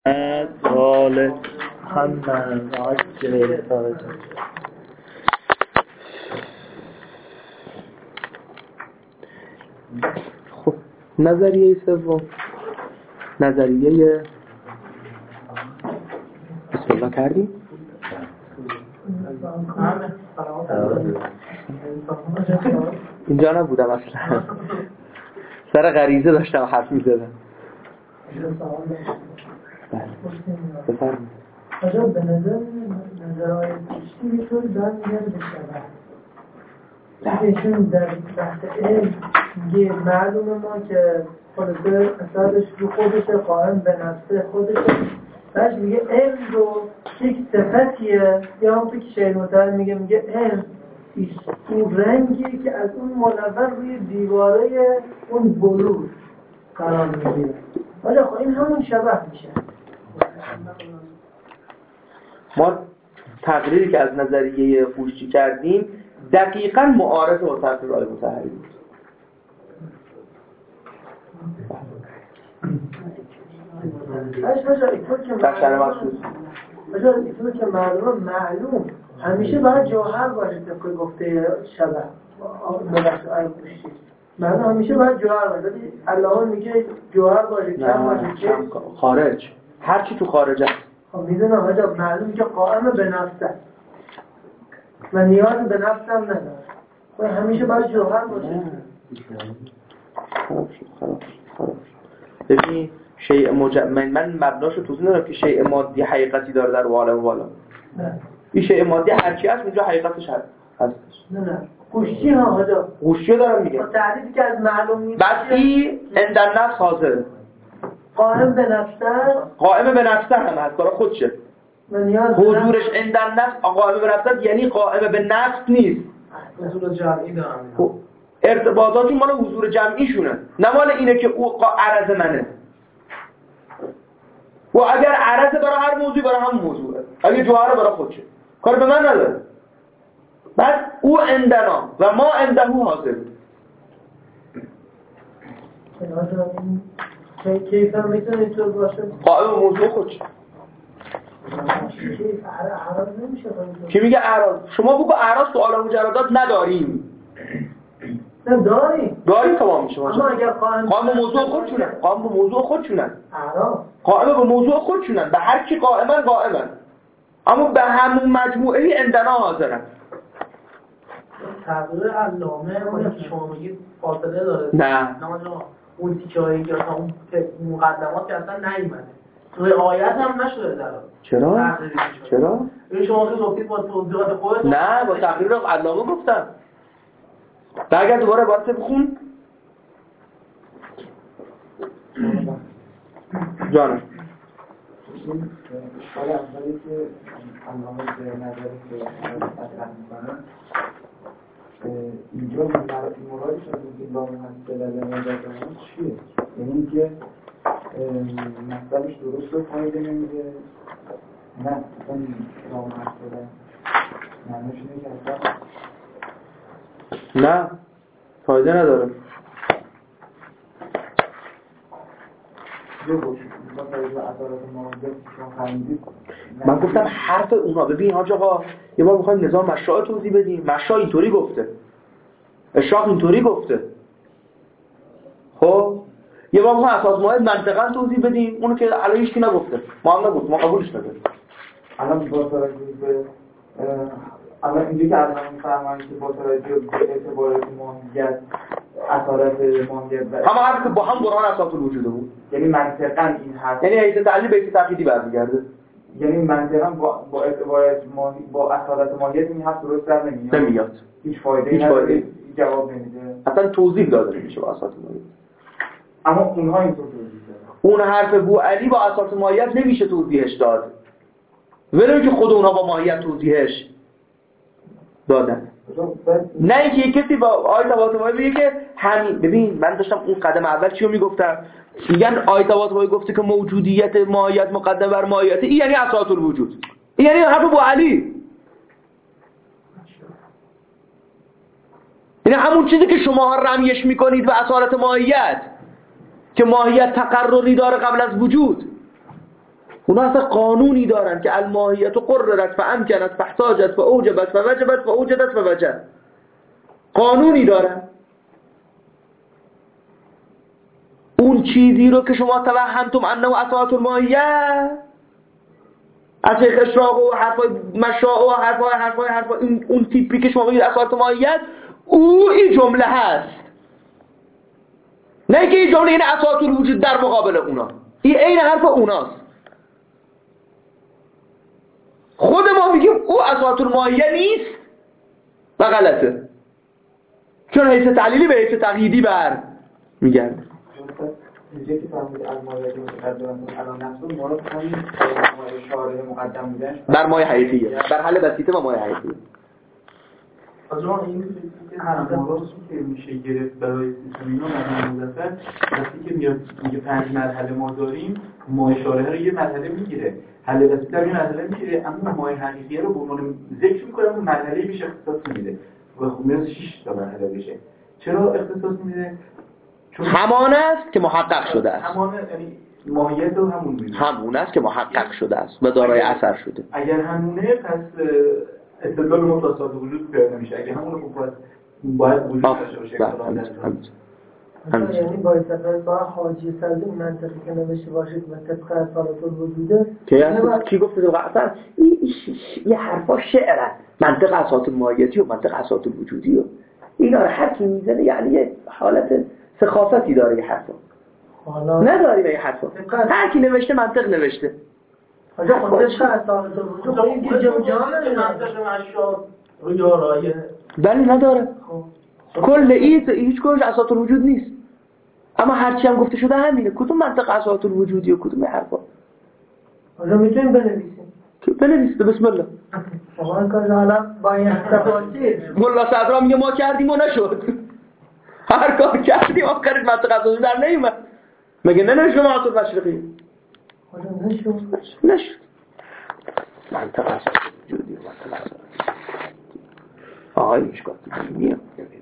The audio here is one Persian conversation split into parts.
سال محمد عجل فرجه. خب نظریه سوم، نظریه بسم الله کردیم. اینجا نبودم اصلا، سر غریزه داشتم حرف می‌زدم. بله بفرمایید. آجا به نظرهای پیشتی یه طور دارم میگه به شبه ایشون در بحث علم میگه معلومه ما که خلاصه اثرش رو خودشه، قائم به نفسه خودشه. بعد میگه علم رو یک صفتیه، یا هم تو که شیخ مطهر میگه علم اون رنگی که از اون منور روی دیواره اون بلور قرار میگیره. آجا خب این همون شبه میشه. ما تقریری که از نظریه پوشتی کردیم دقیقاً معارض با تقریر آقای مطهری بود. بخشن مخصوص اینطور که معلوم همیشه باید جوهر باشه طبق گفته شبه ببخش آیه پوشتی. معلوم همیشه باید جوهر باشه. الله میگه جوهر باشه، کم باشه، خارج، هر چی تو خارج است. خب میدونم آجا معلوم که قائم به نفسه و نیاز به نفسم نداره. خب همیشه باید جوهر باشه. خراب. ببین شیء من مبناشو توضیح ندارم که شیء مادی حقیقتی داره در عالم والا. نه. این شیء مادی هر چی هست اونجا حقیقتش هستش. نه. گوشتی ها آجا. گوشتی دارم میگم. تعریفی که از معلوم نیست. بسی عند النفس حاضره. قائم به نفسه. قائم به نفسه هم هست، کار خودشه. حضورش عند النفس قائم به نفسه یعنی قائم به نفس نیست. حضور جمعی دارم. ارتباطاتی مال حضور جمعیشونه، نه مال اینه که او عرض منه. و اگر عرض برای هر موضوعی برای هم موضوعه، اگر جوهره برای خودشه، کار به من نداره. بعد او عندنا و ما عنده حاضر. کیف هم میتونه اینطور باشه؟ قائم موضوع خودشه. کی میگه اعراض؟ شما بگو اعراض تو عالم مجردات نداریم. نه داریم تمام میشه. اما اگر قائم به موضوع خودشونن. قائم به موضوع خودشونن. به هر کی قائمن. اما به همون مجموعه عندنا حاضرن. تغییر علامه اونی که شما میگید فاصله داره. نه اون تیکه‌ای یا اون مقدمات که اصلا نیومده. توی آیت هم نشده در چرا؟ این شما که گفتید با توضیحات خودتون. نه با تقریر علامه گفتم. اگر دوباره باید بخون جانم. اشکال اولی که علامه به نظری که مطرح میکنه اینجا مرادش از اینکه لام هست دلالت نظرمون چیه؟ یعنی اینکه مطلبش درست رو فایده نمیده، نه اصلا لام هست دلالت معنیش اینه که اصلا نه فایده نداره. من گفتم حرف اونا. ببین حاج آقا یه بار میخوایم نظام مشروع توضیح بدیم. مشروع اینطوری گفته، اشراق اینطوری گفته. خب یه بار میخوایم اساس ماهد منطقا توضیح بدیم، اونو که علیه هیچ کی نگفته، ما هم نگفت، ما قبولش نداریم. الان با توجه به الان اینجا که الان میفهمن که با توجه به اعتبارات ماهیت اثرات ماهیت همه حرف که با هم قرآن اساس الوجود بود، یعنی منطقاً این حرف یعنی حیث تعلیل به حیث تقییدی برمیگرده. یعنی منطقاً با اعتبارات با اثرات ماهیت این حرف درست در نمیاد. هیچ فایده جواب نمیده. اصلا توضیح داده نمیشه با اساس ماهیت. اما اونها اینطور توضیح دادن. اون حرف بو علی با اساس ماهیت نمیشه توضیحش داد. ولی که خود اونها با ماهیت توضیحش دادن. نه اینکه کسی با آیه طباطبایی بگه که همین. ببین من داشتم اون قدم اول چی رو میگفتم، میگن آیه طباطبایی گفته که موجودیت ماهیت مقدم بر ماهیت، این یعنی اساس الوجود، این یعنی حرف بو علی، یعنی همون چیزی که شما رمیش میکنید به اصالت ماهیت، که ماهیت تقرری داره قبل از وجود. اونا اصلا قانونی دارن که الماهیت قررت فامکنت فاحتاجت فاوجبت فوجبت فاوجدت فوجد. قانونی دارن. اون چیزی رو که شما توهمتم انه اساس الماهیه از اشراق و حرفای مشاء و حرفای اون تیپی که شما بگید اساس الماهیت، او این جمله هست. نه که این جمله این اساس الوجود در مقابل اونا، این عین حرف اوناست. خود ما میگیم او اساس الماهیه نیست و غلطه، چون حیث تعلیلی به حیث تقییدی بر میگرده. اینجا که فرمود الماهیت مقدم الان نفسه مراد همین شارح مقدم بودن بر مایه حیثیه، بر حل بسیطه و مایه حیثیه. آجا این که همراست که میشه گرفت برای سیستم اینا مظفر وقتی که میگه 5 مرحله ما داریم، مایه شارحه رو یه مرحله میگیره، حل بسیطه هم یه مرحله میگیره، اما مایه حقیقیه رو به عنوان ذکر میکنه اون مرحله میشه اختصاص میده و خب میاد 6 تا مرحله بشه. چرا اختصاص میده؟ همان است که محقق شده است. همان یعنی ماهیت رو همون میده. همون است که محقق شده است و دارای اثر شده. اگر همونه پس استدلال مطلق وجود پیدا نمیشه. اگه همونه خب باید وجود داشته باشه. یعنی باید با حاجی سلد اون منطقی که نوشته باشید و طبق اصالت الوجوده کی گفته تو اصلا یه حرفا شعرن، منطق اساس الماهیتی و منطق اساس الوجودی و اینا رو هر کی میزنه یعنی یه حالت سخافتی داره. یه حرفا نداری به یه حرفا، هر کی نوشته منطق نوشته. آجا خود طبق اصالت الوجود این دیگه منطق مشاد رو یارایه بله نداره. کل هیچ کدومش اساس الوجود نیست، اما هرچی هم گفته شده همینه. کدوم منطق اساس الوجودی و کدوم حرفا؟ آجا میتونیم بنویسیم که بنویسید بسم الله. شما کار حالا با این تفاصیل ملا صدرا میگه ما کردیم و نشد. هر کار کردیم آخرش منطق اساس الوجود در نیومد. مگه ننوشته معاصر مشرقی؟ آجا نشد منطق اساس الوجودی و منطق اساس آقای مشکات میام.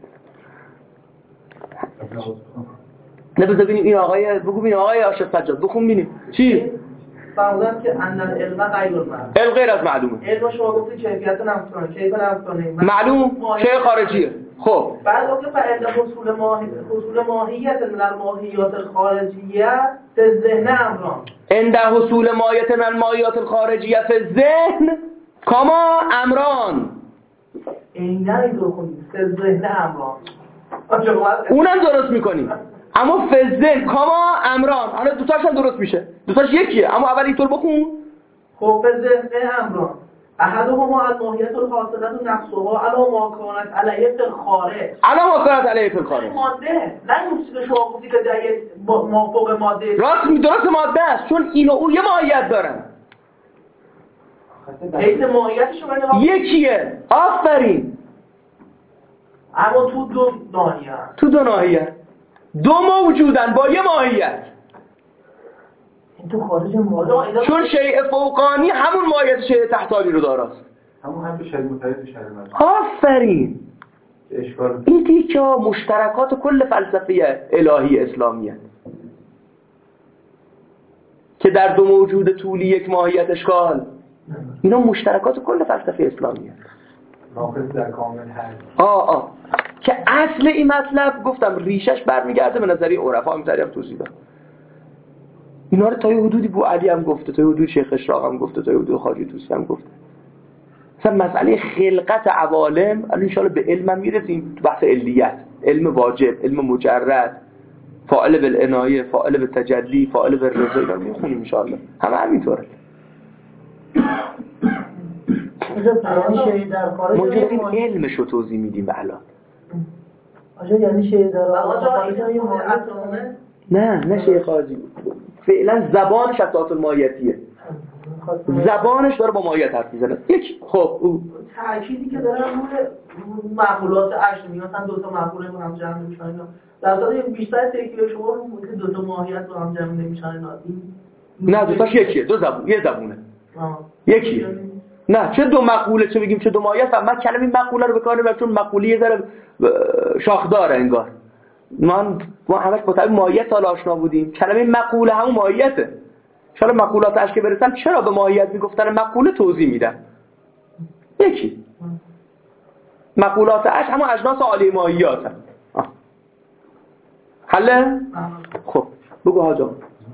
نه بذار ببینیم این آقای بگو ببینیم آقای عاشق سجاد بخون ببینیم چی؟ فرمودن که ان العلم غیر المعلوم، علم غیر از معلومه. علم شما گفتی کیفیت نمی‌کنه، کیف نمی‌کنه، معلوم شیء خارجیه. خب بعد گفت فعل حصول ماهیت من الماهیات الخارجیه فی ذهن امران، عند حصول ماهیت من الماهیات الخارجیه فی الذهن کما امران. این اینطور کنید فی ذهن امران اونم درست میکنیم، اما فی الذهن کما امران. حالا دوتاش هم درست میشه، دوتاش یکیه، اما اول اینطور بخون. خب فی ذهن امران احدهما الماهیت الحاصله نفسها علی ما کانت علیه فی الخارج، علی ما کانت علیه فی الخارج ماده نه اون چیزی شما گفتی که در مافوق ماده درست ماده است، چون این و اون یه ماهیت دارن. حیث ماهیتش رو یکیه. آفرین. اما تو دو ناحیه تو دو ناحیه دو موجودن با یه ماهیت. این تو خارج ماده چون شیء فوقانی همون ماهیت شیء تحتانی رو داراست. همون هم شریک متعارف شریک. آفرین. این تیکه ها مشترکات کل فلسفه الهی اسلامیه که در دو موجود طولی یک ماهیت اشکال. اینا مشترکات کل فلسفه اسلامیه. ناقص در کامل هست. که اصل این مطلب گفتم ریشش برمیگرده به نظریه عرفا. هم توضیح دادم. اینا رو تا یه حدودی بو علی هم گفته، تا یه حدود شیخ اشراق هم گفته، تا یه حدود خواجه طوسی هم گفته. مثلا مسئله خلقت عوالم الان ان شاءالله به علم میرسیم، تو بحث علیت، علم واجب، علم مجرد، فاعل بالعنایه، فاعل بالتجلی، فاعل بالرضا، اینا میخونیم ان شاءالله. همینطوره. منجر این علمش رو توضیح میدیم الان. آجا یعنی شیء در نه شیء خارجی. فعلا زبانش اساس الماهیتیه، زبانش داره با ماهیت حرف میزنه. یک خب او تأکیدی که دارن روی معقولات اشمی، مثلا دو تا معقوله با هم جمع نمیشن اینا، در صورتی بیشتر تکیه شما رو که دو تا ماهیت با هم جمع نمیشن اینا. نه دوتاش یکیه، دو زبون، یه زبونه. یکیه. نه چه دو مقوله چه بگیم چه دو ماهیت. من کلمه مقوله رو به کار نمیبرم چون مقوله یه ذره شاخداره انگار. ما همش با تعبیر ماهیت حالا آشنا بودیم. کلمه مقوله همون ماهیته. شالا مقولات اش که برسن چرا به ماهیت میگفتن مقوله توضیح میدن. یکی مقولات اش اما اجناس عالی ماهیات هم. حله؟ خب بگو حاجا.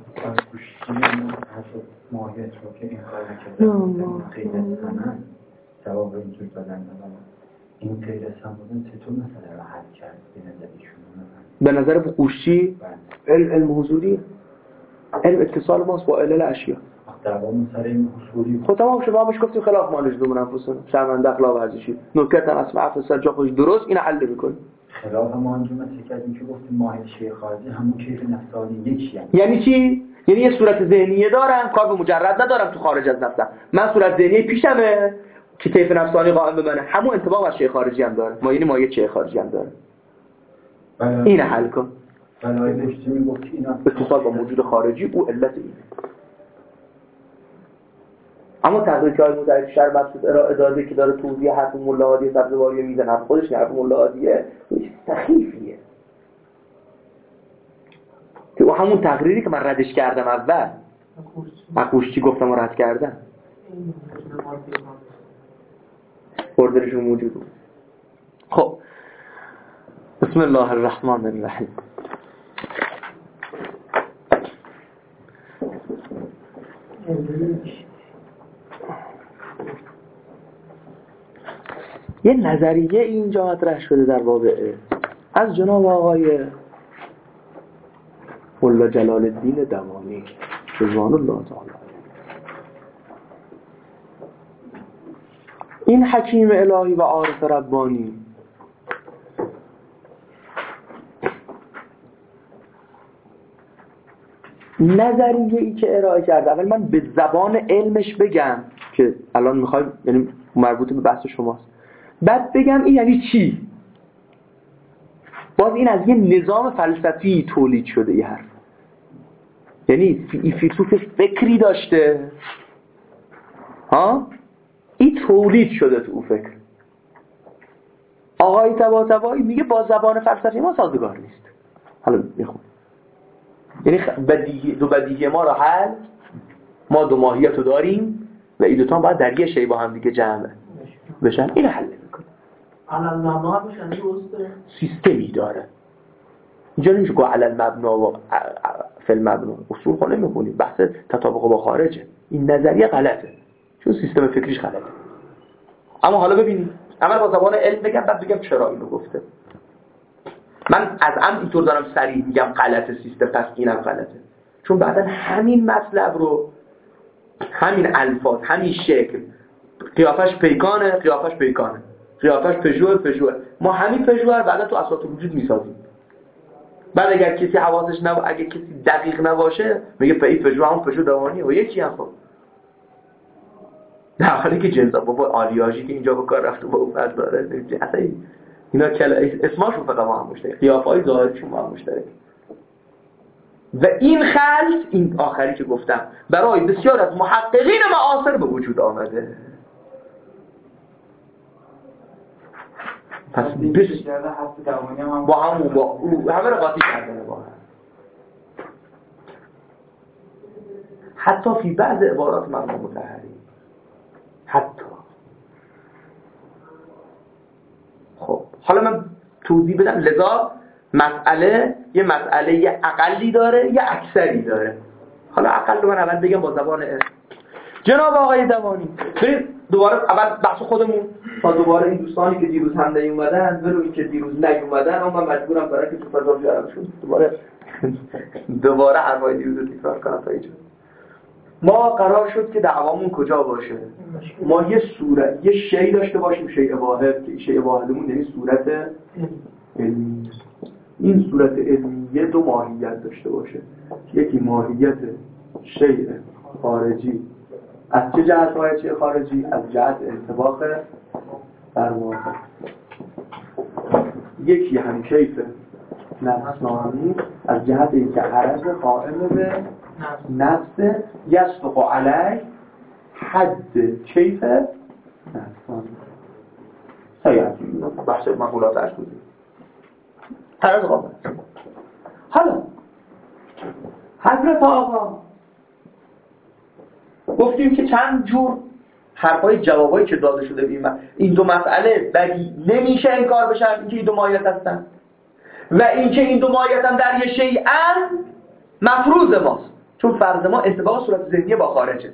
ماهیت رو که این کار نکردن خیلی سنن جواب اینجور دادن این غیر سمبودن چطور مثلا رو حل کرد به نظرشون؟ به نظر بقوشی علم حضوری، علم اتصال ماست با علل اشیا. دوام سر این حضوری خب تمام شما همش گفتیم خلاف ما لزوم انفسنا شرمنده اخلاق ورزشی نکته هم اسم عفو سجا خوش درست این حل میکنه. خلاف ما انجام کردیم که گفتیم ماهیت شیء خارجی همون کیف نفسانی یکی یعنی چی؟ یعنی یه صورت ذهنیه دارم کار به مجرد ندارم تو خارج از نفسم. من صورت ذهنی پیشمه که کیف نفسانی قائم به منه، همون انطباق از شیء خارجی هم داره. ما یعنی ماهیت شیء خارجی هم داره. این حل کن. بنای بهشتی میگفتی اینا اتصال با موجود خارجی او علت اینه. اما تقریری که های متحد شهر مبسوط ارائه داده که داره توضیح حرف ملا هادی سبزواری میزنه، خودش حرف ملا هادیه سخیفیه که او همون تقریری که من ردش کردم اول مقوشتی گفتم و رد کردم بردرشون موجود بود. خب بسم الله الرحمن الرحیم. یه نظریه اینجا مطرح شده در باب از جناب آقای ملا جلال الدین دوانی رضوان الله تعالی. این حکیم الهی و عارف ربانی نظریه ای که ارائه کرده، اول من به زبان علمش بگم که الان میخوایم یعنی مربوط به بحث شماست، بعد بگم این یعنی چی. باز این از یه نظام فلسفی تولید شده یه حرف، یعنی فیلسوف فکری داشته این تولید شده تو اون فکر. آقای طباطبایی میگه با زبان فلسفی ما سازگار نیست. حالا میخوام یعنی دو بدیهی ما را حل، ما دو ماهیت رو داریم و این دوتا باید در یه شی با هم دیگه جمع بشن، این حل میکنه. علل مبنا بشن درسته؟ سیستمی داره اینجا نمیشه که علل مبنا و فی المبنا اصول خونه میخونیم، بحث تطابق با خارجه. این نظریه غلطه چون سیستم فکریش غلطه. اما حالا ببینید اول با زبان علم بگم بعد بگم چرا اینو گفته. من از عمد اینطور دارم صریح میگم غلط سیستم، پس اینم غلطه، چون بعدا همین مطلب رو همین الفاظ همین شکل قیافش پیکانه قیافش پژوه ما همین پژوه رو بعدا تو اساس وجود میسازیم. بعد اگر کسی حواسش اگه کسی دقیق نباشه میگه پژوه همون پژوه دوانیه و یکی هم. خب در حالی که جنسا بابا آلیاژی که اینجا به کار رفته با اون فرد داره اصلا اینا اسماشون فقط با هم مشترک، قیافه‌های ظاهریشون با هم مشترک. و این خلط این آخری که گفتم برای بسیار از محققین معاصر به وجود آمده. پس با همون با همه رو قاطی کردن با هم. حتی فی بعض عبارات مرحوم مطهری حتی. خب حالا من توضیح بدم. لذا مسئله یه مسئله اقلی داره یه اکثری داره. حالا اقل رو من اول بگم با زبان علم. جناب آقای دوانی برید دوباره اول بحث خودمون تا دوباره این دوستانی که دیروز هم نیومدن ولو که دیروز نیومدن اما من مجبورم برای که تو فضا بیارمشون دوباره حرفای دیروز رو تکرار کنم تا اینجا. ما قرار شد که دعوامون کجا باشه؟ ما یه صورت یه شی داشته باشیم، شیء واحد که شیء واحدمون یعنی صورت علمی. این صورت علمیه دو ماهیت داشته باشه. یکی ماهیت شیء خارجی. از چه جهت ماهیت شیء خارجی؟ از جهت انطباق بر واقع. یکی هم کیف نفسانی از جهت اینکه عرض قائم به نفس یصدق علیه حد کیف نفسانی. سیعتی بحث مقولات عرض بودیم عرض قابل. حالا حضرت آقا گفتیم که چند جور حرفای جوابایی که داده شده این دو مسئله بدی نمیشه انکار بشن، اینکه این دو ماهیت هستن و اینکه این دو ماهیت هم در یه شیئن مفروض ماست، چون فرض ما اتفاق صورت ذهنی با خارجه،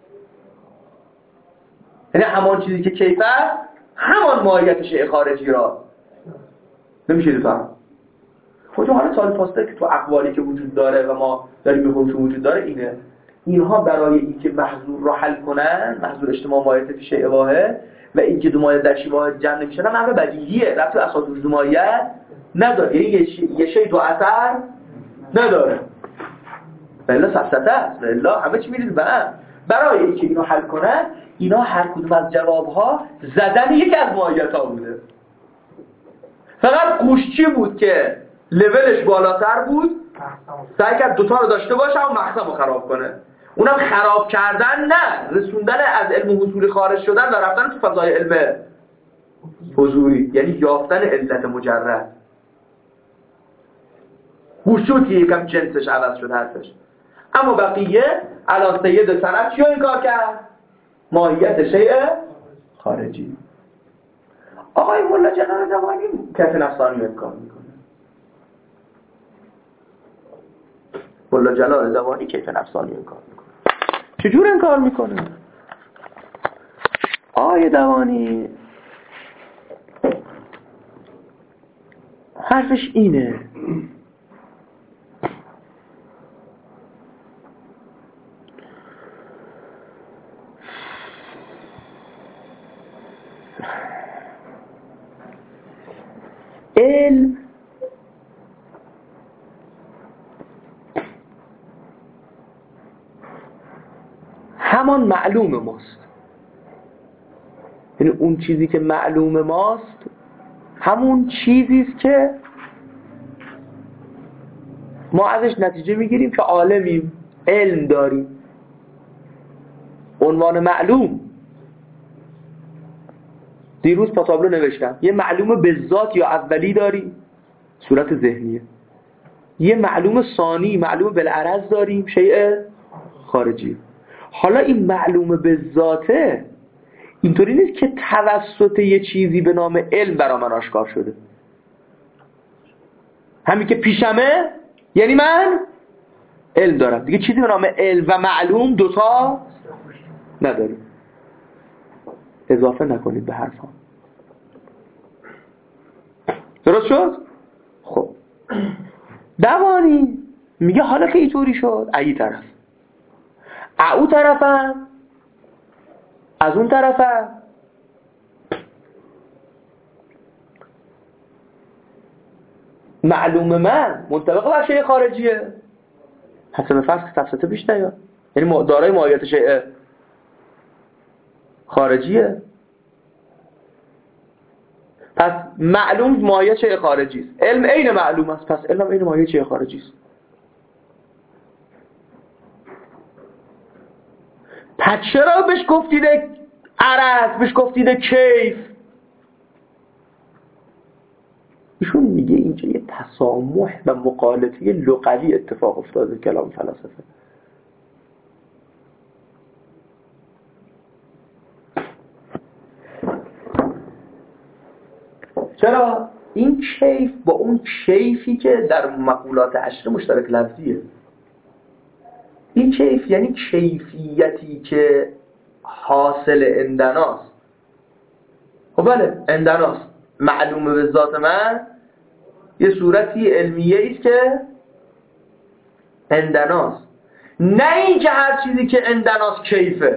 یعنی همان چیزی که کیف است همان ماهیت شیء خارجی را نمیشه بفهم. خب حالا سوال پاسته که تو اقوالی که وجود داره و ما داریم می‌گیم وجود داره اینه، اینها برای اینکه محظور را حل کنن، محظور اجتماع ماهیت شیء واحد و اینکه دو ماهیت در شیء واحد جمع نمیشن، امر بدیهیه، ربط به اساس وجود ماهیت نداره، یعنی یه شیء دو اثر نداره، بلا سفسطه است، بلا همه چی میرید به هم. برای اینکه اینو حل کنن، اینا هر کدوم از جوابها زدن یکی از ماهیت‌ها بوده. فقط گوشچی بود که لولش بالاتر بود، سعی کرد دوتا رو داشته باشه و مقسم رو خراب کنه. اونم خراب کردن نه، رسوندن از علم حصولی خارج شدن و رفتن تو فضای علم حضوری، یعنی یافتن علت مجرد. گوشچی بود که یکم جنسش عوض شد حرفش. اما بقیه الان سید سند چی رو انکار کرد؟ ماهیت شیء خارجی. آقای مولا جلال زمانی کیف نفسانی رو انکار میکنه. مولا جلال زمانی کیف نفسانی رو انکار میکنه. چجور انکار میکنه؟ آقای دوانی حرفش اینه، علم همان معلوم ماست، یعنی اون چیزی که معلوم ماست همون چیزیست که ما ازش نتیجه میگیریم که عالمیم، علم داریم، عنوان معلوم. دیروز پاتابلو نوشتم یه معلوم به ذات یا اولی داریم، صورت ذهنیه، یه معلوم ثانی، معلوم بالعرض داریم، شیء خارجی. حالا این معلوم به ذاته اینطوری نیست که توسط یه چیزی به نام علم برا من آشکار شده، همین که پیشمه یعنی من علم دارم دیگه، چیزی به نام علم و معلوم دوتا نداریم. اضافه نکنید به حرفا. درست شد؟ خب دوانی میگه حالا که اینطوری شد، ای طرف او طرفم از اون طرفم معلوم من منطبق بر شیء خارجیه، حسب فرض که تفسیته پیش نیاد، یعنی دارای ماهیت شیء خارجیه، پس معلوم ماهیت شیء خارجی است، علم عین معلوم است، پس علم عین ماهیت شیء خارجی است. پس چرا بهش گفتید عرض، بهش گفتید کیف؟ ایشون میگه اینجا یه تسامح و مقالطه لغوی اتفاق افتاده کلام فلاسفه. چرا؟ این کیف با اون کیفی که در مقولات عشر مشترک لفظیه. این کیف یعنی کیفیتی که حاصل عندناست. خب بله عندناست، معلومه به ذات من یه صورتی علمیه است که عندناست، نه این که هر چیزی که عندناست کیفه.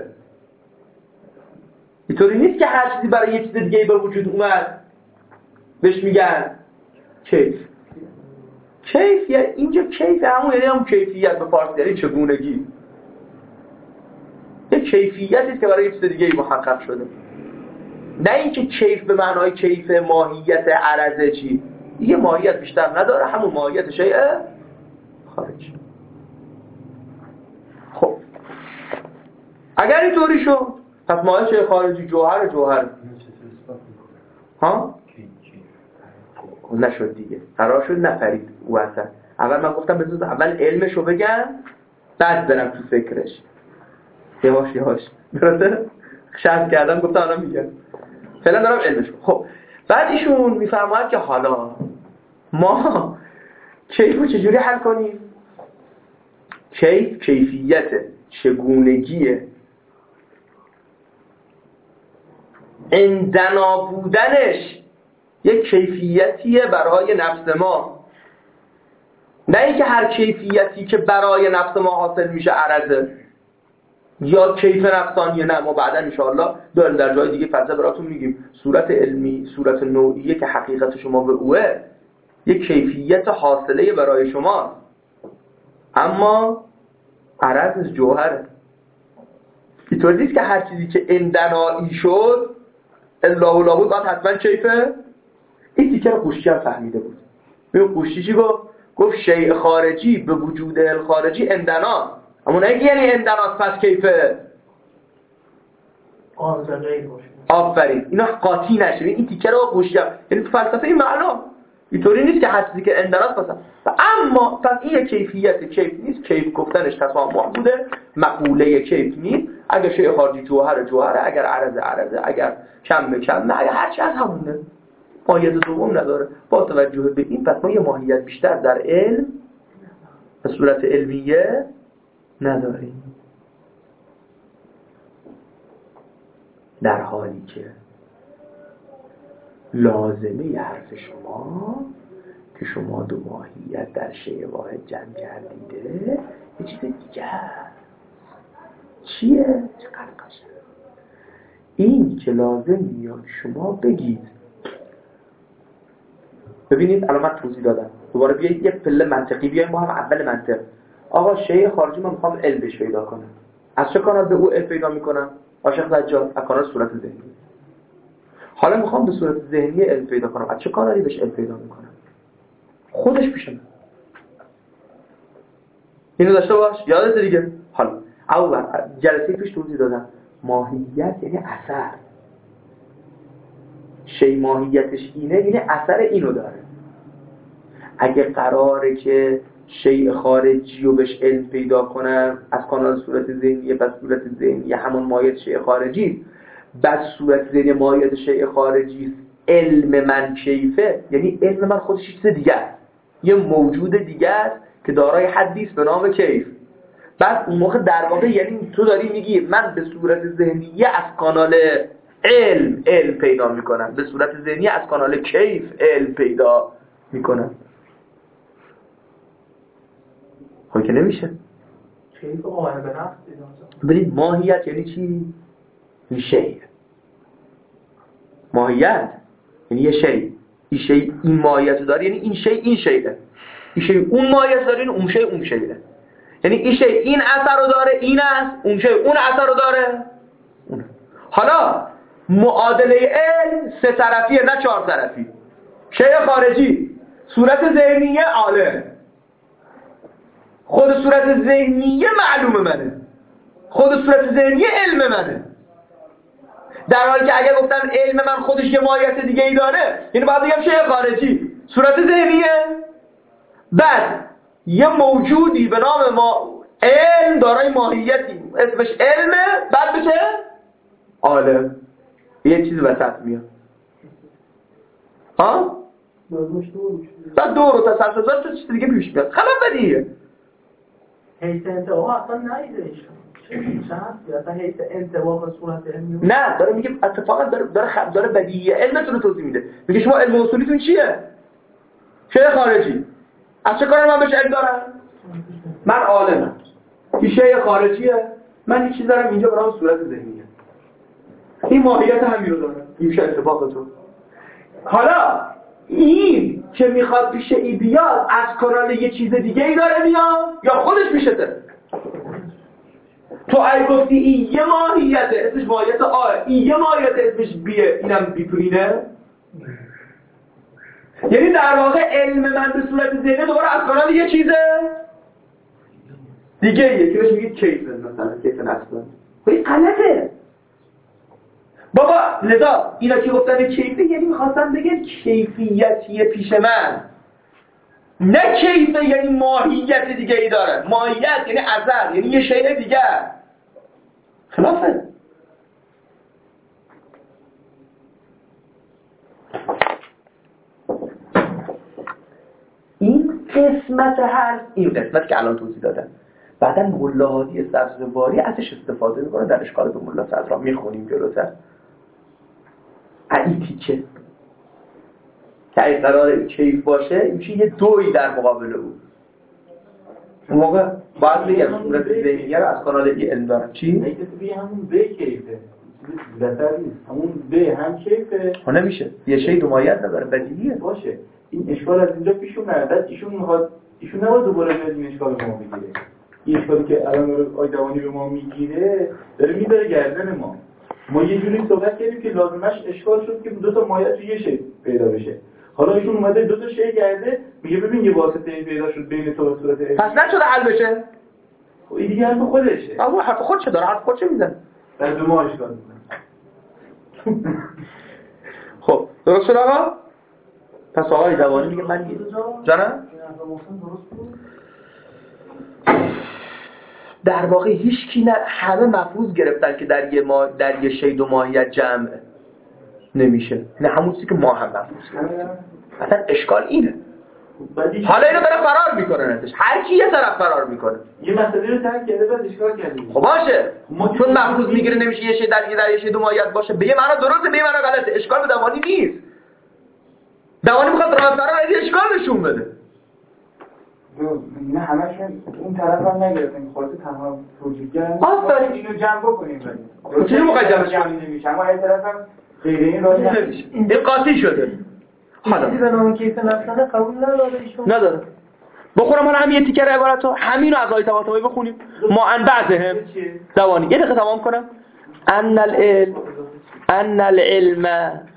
اینطوری نیست که هر چیزی برای یه چیز دیگه به وجود اومد بهش میگن کیف. کیف یعنی اینجا کیف همون، یعنی همون کیفیت به فارسی، یعنی چگونگی. یه کیفیتی است که برای یه چیز دیگه محقق شده، نه اینکه کیف به معنای کیف ماهیت عرضه چی، یه ماهیت بیشتر نداره، همون ماهیت شیء خارجی. خب اگر اینطوری شد پس ماهیت شیء خارجی جوهر ها نشد دیگه، قرار شد نفرید واسه. اول من گفتم بذار اول علمشو بگم بعد برم تو فکرش. یواش درسته؟ شرط کردم گفتم الان میگم فعلا دارم علمش. خب بعد ایشون میفرماید که حالا ما کیفو چجوری حل کنیم؟ کیفیت چگونگی عندنا بودنش یک کیفیتیه برای نفس ما، نه اینکه هر کیفیتی که برای نفس ما حاصل میشه عرضه یا کیف نفسانیه. نه، ما بعدا انشاءالله داریم در جای دیگه فلسفه براتون میگیم صورت علمی، صورت نوعیه که حقیقت شما به اوه یک کیفیت حاصله برای شما، اما عرض جوهره. اینطور نیست که هر چیزی که اندنایی شد الله و لابد باید حتما کیفه. این تیکه رو قوشی هم فهمیده بود. ببین قوشی چی گفت شیء خارجی به وجود الخارجی اندناست، اما نه یعنی اندناست پس کیفه. آفرین، اینا قاطی نشه. این تیکه رو قوشی هم، یعنی تو فلسفه این معنا اینطوری نیست که هر چیزی که اندناست پس. اما پس این کیفیت کیف نیست. کیف گفتنش تسامح بوده، مقوله کیف نیست. اگر شیء خارجی جوهره، اگر عرضه، اگر کم به کم، نه اگر هر چی از همونه، ماهیت دوم نداره. با توجه به این پس ما یه ماهیت بیشتر در علم به صورت علمیه نداریم، در حالی که لازمه حرف شما که شما دو ماهیت در شیء واحد جمع کردیده یه چیز دیگه هست. چیه؟ چقدر قشنگ. این که لازم میاد شما بگید. ببینید الان من توضیح دادم، دوباره بیایید یه پله منطقی بیایم با هم. اول منطق، آقا شیء خارجی من میخوام علم بهش پیدا کنم، از چه کانال به او علم پیدا میکنم؟ عاشق زجاج، از کانال صورت ذهنی. حالا میخوام به صورت ذهنی علم پیدا کنم، از چه کانالی بهش علم پیدا میکنم؟ خودش پیش من. اینو داشته باش، یادت دیگه. حالا اول جلسه پیش توضیح دادم ماهیت یعنی اثر. شیء ماهیتش اینه، یعنی اثر اینو داره. اگه قراره که شیء خارجی رو بهش علم پیدا کنم از کانال صورت ذهنیه، بس صورت ذهنی همون ماهیت شیء خارجی، بس صورت ذهنی ماهیت شیء خارجی، علم من کیفه، یعنی علم من خودش چیز دیگه است، یه موجود دیگه است که دارای حدی است به نام کیف. بعد اون موقع در واقع یعنی تو داری میگی من به صورت ذهنیه از کانال علم پیدا میکنم، به صورت ذهنی از کانال کیف علم پیدا میکنم. خب که نمیشه. کیف قائم به نفس. ببینید ماهیت یعنی چی؟ این شیء. ماهیت یعنی یه شیء. این شیء این ماهیت داره، یعنی این شیء این شیءه. این شیء اون ماهیت داره، یعنی اون شیء اون شیءه. یعنی این شیء این اثر رو داره، این است، اون شیء اون اثر رو داره. حالا معادله علم سه طرفیه نه چهار طرفی. شیء خارجی، صورت ذهنیه عالم، خود صورت ذهنیه معلوم منه، خود صورت ذهنیه علم منه. در حالی که اگر گفتم علم من خودش یه ماهیت دیگه ای داره، یعنی باید بگم شیء خارجی صورت ذهنیه، بعد یه موجودی به نام ما علم دارای ماهیتی اسمش علمه، بعد بشه عالم. یه چیز وسط میاد. ها؟ بعد دور و تسلسل داشت تو چیز دیگه پیش میاد. خلاف بدیه. حیث انتباه اصلا نایده ایشون. اصلا حیث انتباه صورت علمی. نه، داره میگه اتفاقا داره بدیهی علمتون رو توضیح میده. میگه شما علم اصولیتون چیه؟ شیء خارجی. از چه کاری من بهش علم دارم؟ من عالمم. این شیء خارجیه. من این چیز دارم اینجا برام صورت ذهنیه. این ماهیت همین رو داره. این میشه اتفاق تو. حالا این که میخواد پیش ای بیاد از کانال یه چیز دیگه ای داره میاد یا خودش میشه؟ تو ای گفتی این یه ماهیته اسمش ماهیت آه، این یه ماهیت اسمش بیه، اینم بیپرینه. یعنی در واقع علم من به صورت ذهنی دوباره از کانال یه چیزه دیگه ایه که بهش میگید کیف، مثلا کیف نفسه. این غلطه بابا. لذا اینا که گفتن کیفه یعنی میخواستن بگن کیفیتیه پیش من، نه کیفه یعنی ماهیت دیگه ای داره. ماهیت یعنی اثر، یعنی یه شیء دیگه. خلافه. این قسمت حرف، این قسمت که الان توضیح دادم، بعدا ملا هادی سبزواری ازش استفاده میکنه در اشکال به ملا صدرا، میخونیم جلوتر. این تیکه که اگه قرار کیف باشه این میشه یه دوی در مقابل او. اون موقع باید بگم صورت ذهنیه رو از کانال ای علم دارم. چی؟ اگه بگی همون ب کیفه بهتر نیست، همون ب هم کیفه نمیشه، یه شی دو مایت نداره، بدیهیه. باشه این اشکال از اینجا پیش اومد، ایشون میخواد ایشون نباید دوباره بیاد این اشکال رو ما بگیره. این اشکالی که الان آیدوانی به ما میگیره داره میبره گردن ما یه جوری صحبت کردیم که لازمش اشکال شد که دو تا مایه تو یه شی پیدا بشه. حالا ایشون اومده دو تا شی کرده، میگه ببین یه واسطه پیدا شد بین تو و صورت پس نشده حل بشه. این دیگه حرف خودشه. اون حرف خودشه، داره حرف خودشه میزنه. در دو ما اشکال میزنه. خب درست شد آقا؟ پس آقای دوانی میگه من جانم؟ در واقع هیچ کی نه، همه مفروض گرفتن که در یه شی دو ماهیت جمع نمیشه. نه همون چیزی که ما هم مفروض گرفتیم. مثلا اشکال اینه. حالا اینو داره فرار میکنه ازش. هر کی یه طرف فرار میکنه. یه مسئله رو ترک کرده بعد اشکال کرده. خب باشه. چون مفروض میگیره نمیشه یه شی در یه شی دو ماهیت باشه. به یه معنا درسته، به یه معنا غلطه. اشکال به دوانی نیست. دوانی میخواد راه فرار از اشکال نشون بده. نه همشون اون طرف هم نگرفتن، خلاصه تنها توجیهگر آفرین اینو جمع بکنیم. چی میخوای جمعش کنیم؟ نمیشه، اما این طرف هم غیر این راه نمیشه. این قاطی شده. حالا به نام کیف نفسانه قبول نداره ایشون. نداره. بخورم حالا هم یه تیکر عبارتو همینو از آیه طباطبایی بخونیم. ما ان بعضهم دوانی. یه دقیقه تمام کنم. ان العلم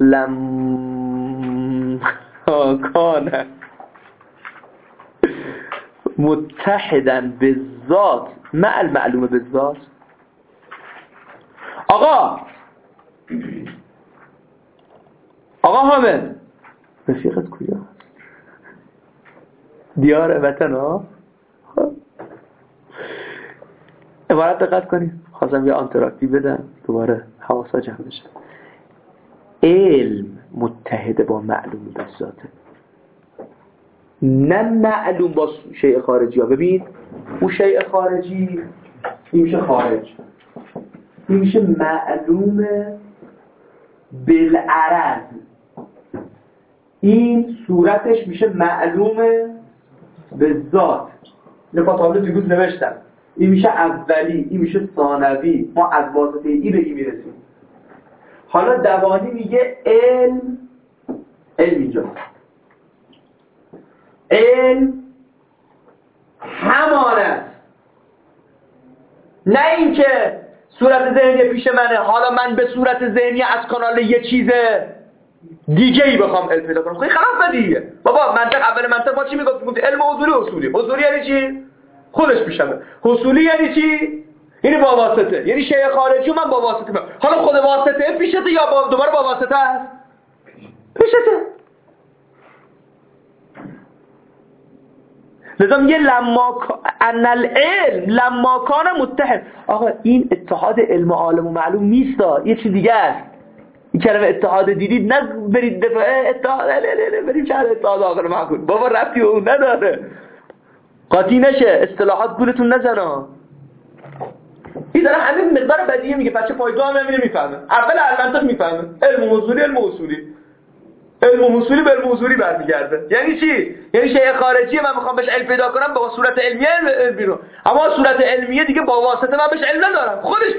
لم کان متحدا بالذات مع المعلوم بالذات. آقا حامد رفیقت کجاست؟ دیار وطن ها. عبارت دقت کنید، خواستم یه آنتراکتیو بدم دوباره حواسا جمع بشه. علم متحد با معلوم بالذاته، نه معلوم با شیء خارجی ها. ببین اون شیء خارجی این میشه خارج، این میشه معلوم بالعرض، این صورتش میشه معلوم به ذات. لفاظ دیروز نوشتم این میشه اولی، این میشه ثانوی، ما از واسطه ای به ای میرسیم. حالا دوانی میگه علم اینجاست. علم همان است، نه اینکه صورت ذهنی پیش منه حالا من به صورت ذهنی از کانال یه چیز دیگه ای بخوام علم پیدا کنم. خیلی خلاف بدیه بابا. اول منطق ما چی میگفت؟ علم اصولی یعنی چی؟ خودش پیشمه. حصولی یعنی چی؟ یعنی با واسطه، یعنی شیء خارجی من با واسطه میام. حالا خود واسطه پیشته یا دوباره با واسطه است؟ پیشته. لذا میگه ان العلم لما کان متحد. آقا این اتحاد علم و عالم و معلوم نیستا، یه چیز دیگه است. این کلمه اتحاد دیدید نه برید دفعه اتحاد بریم شهر اتحاد آخر معقول بابا ربطی اون نداره. قاطی نشه، اصطلاحات گولتون نزنه. این داره همین مقدار بدیهی میگه، بچه پایدو هم همینه میفهمه. اول المنطق میفهمه، علم اصولی علم اصولی به علم اصولی برمیگرده. یعنی چی؟ یعنی شیء خارجی من میخوام بهش علم پیدا کنم با صورت علمیه علم بیرون، اما صورت علمیه دیگه با واسطه من بهش علم ندارم، خودش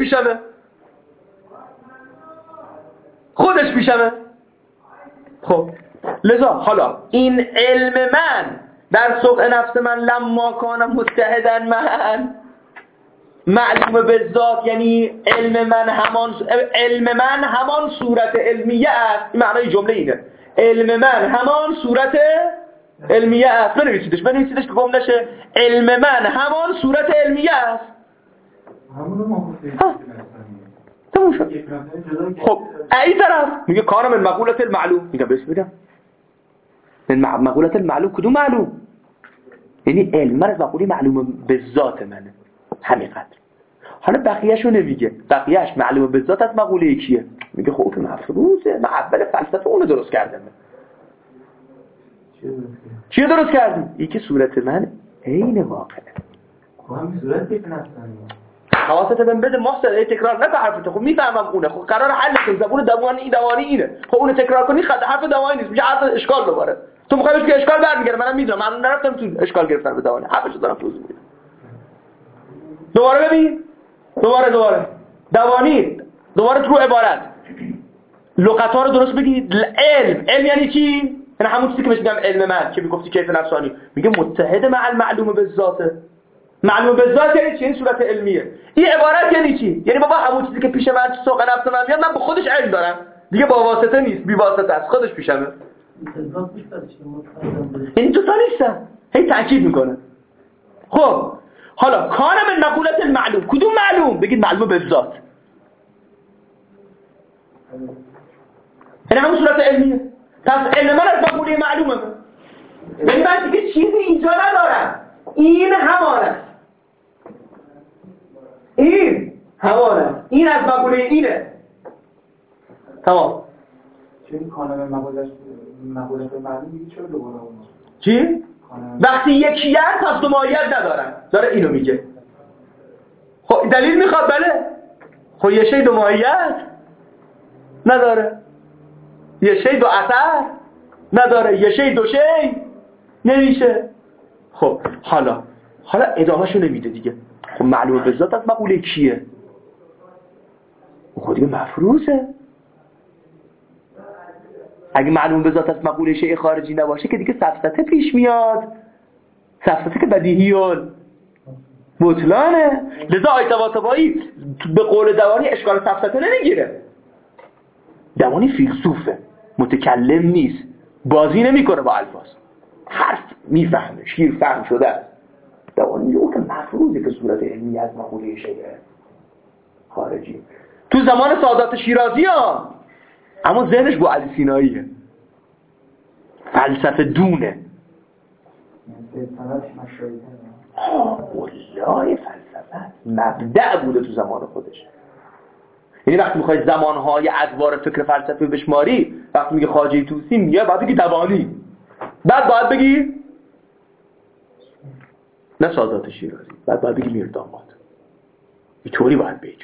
پیشمه. خب لذا حالا این علم من در سوق نفس من لما کان متحدا من معلوم بالذات، یعنی علم من همان صورت علمیه است. این معنای جمله اینه، علم من همان صورت علمیه است. بنویسیدش که گم نشه. علم من همان صورت علمیه است. همون ما تموم شد. خب این طرف میگه کار من مقولت المعلوم. میگه بس میگم من مقولت المعلوم کدوم معلوم؟ یعنی علم من از مقوله معلوم به ذات منه، همینقدر. حالا بقیه‌شو نمیگه، بقیه‌اش معلومه به ذات از مقوله کیه؟ میگه خب که مفروضه، من اول فلسفه اونو درست کردم. چیه درست کردی؟ این که صورت من عین واقعه. خب همین صورت که نفسن حواست من بده محسن، ای تکرار نکن حرفت. خب میفهمم اونه، خب قرار حل کنی، زبون دوانی اینه. خب اونو تکرار کنی حرف دوانی نیست، میشه حرف اشکال دوباره. تو میخوای که اشکال برمیگره، منم میدونم، من نرفتم تو اشکال گرفتن به دوانی، حرفشو دارم توضیح میدم. دوباره ببین، دوباره دوانی، دوباره تو عبارت لغت‌ها رو درست بگید. علم یعنی چی؟ یعنی همون چیزی که میگم علم من که میگفتی کیف نفسانی، میگه متحد مع المعلوم بالذات. معلوم بالذات یعنی چی؟ این صورت علمیه. این عبارت یعنی چی؟ یعنی بابا همون چیزی که پیش من تو سوق نفس من میاد، من به خودش علم دارم دیگه، با واسطه نیست، بی واسطه است، خودش پیشمه. این تو تا نیستم، هی تاکید میکنه. خب حالا کار من مقولت المعلوم، کدوم معلوم؟ بگید معلوم بالذات، یعنی همون صورت علمیه. پس علم من از مقوله معلومه، یعنی من دیگه چیزی اینجا ندارم، این همانه، این همانه، این از مقوله اینه. تمام. چه این کانال مقولت معلوم میگه چرا دوباره اون چی؟ وقتی یکی هست پس دو ماهیت ندارن، داره اینو میگه. خب دلیل میخواد؟ بله. خب یه شی دو ماهیت نداره، یه شی دو اثر نداره، یه شی دو شی نمیشه. خب حالا ادامهشو نمیده دیگه. خب معلومه به ذات از مقوله کیه؟ خب دیگه مفروضه. اگه معلومه به ذات از مقوله شیء خارجی نباشه که دیگه سفسطه پیش میاد، سفسطه که بدیهیون بطلانه. لذا آیت طباطبایی به قول دوانی اشکال سفسطه نمیگیره. دوانی فیلسوفه، متکلم نیست، بازی نمیکنه با الفاظ، حرف میفهمه، شیر فهم شده است. دوانی میگه که مفروضه که صورت علمی از مقوله شیء خارجی. تو زمان سادات شیرازی ها، اما ذهنش با علی سیناییه، فلسفه دونه. والله فلسفه مبدأ بوده تو زمان خودش. یعنی وقتی میخوای زمانهای ادوار فکر فلسفه بشماری، وقتی میگه خواجه طوسی میگه بعد بگی دوانی، بعد باید بگی نه سادات شیرازی، بعد باید بگی میرداماد. اینطوری باید بگی.